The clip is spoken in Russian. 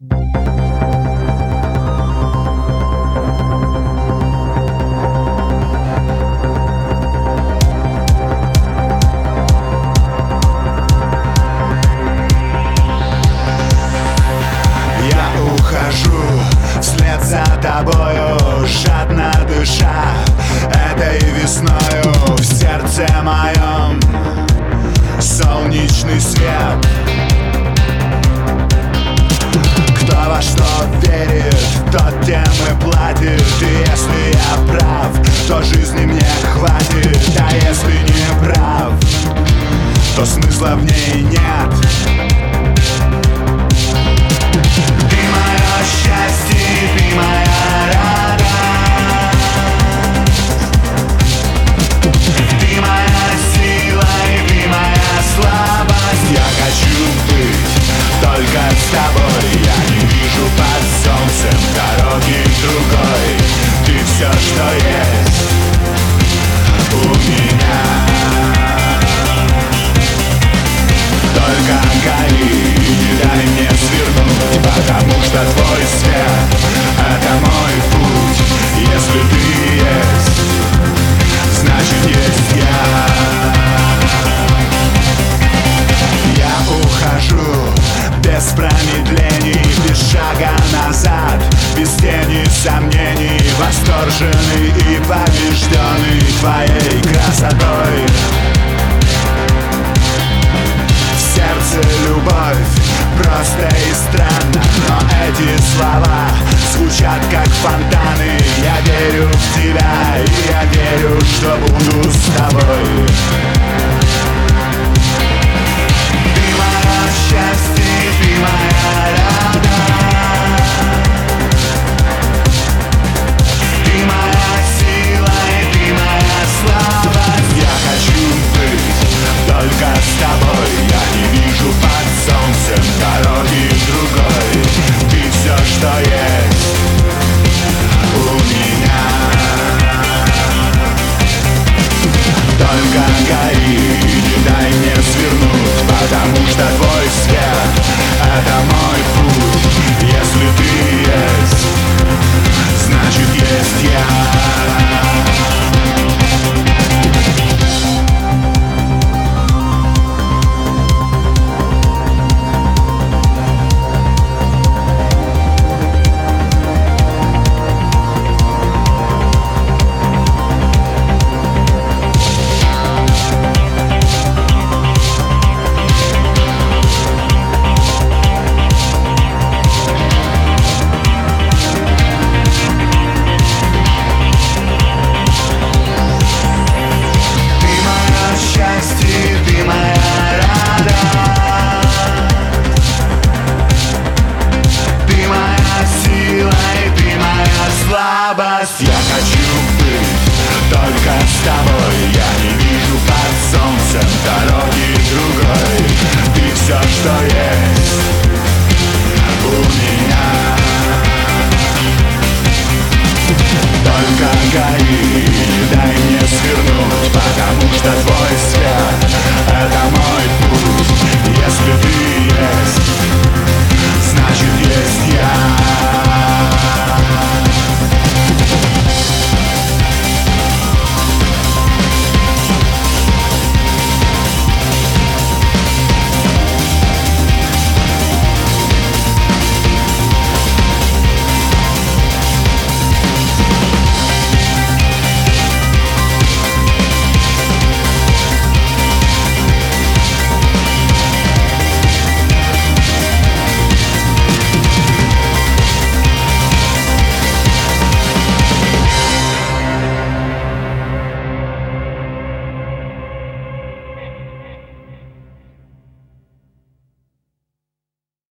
Вслед за тобою, жадно дыша этой весною, в сердце моем солнечный свет. Кто во что верит, тот тем и платит. И если я прав, то жизни мне хватит. А если не прав, то смысла в ней нет. Ты моя радость, ты моя сила и ты моя слабость. Я хочу быть только с тобой. Я не вижу под солнцем дороги другой. Ты все, что есть у меня. Только гори, не дай мне свернуть, потому что твой свет — это мой путь. Если ты есть, значит есть я. Я ухожу без промедлений, без шага назад, без тени сомнений, восторженный и побежденный твоей красотой. Сердце любовь, просто и странно.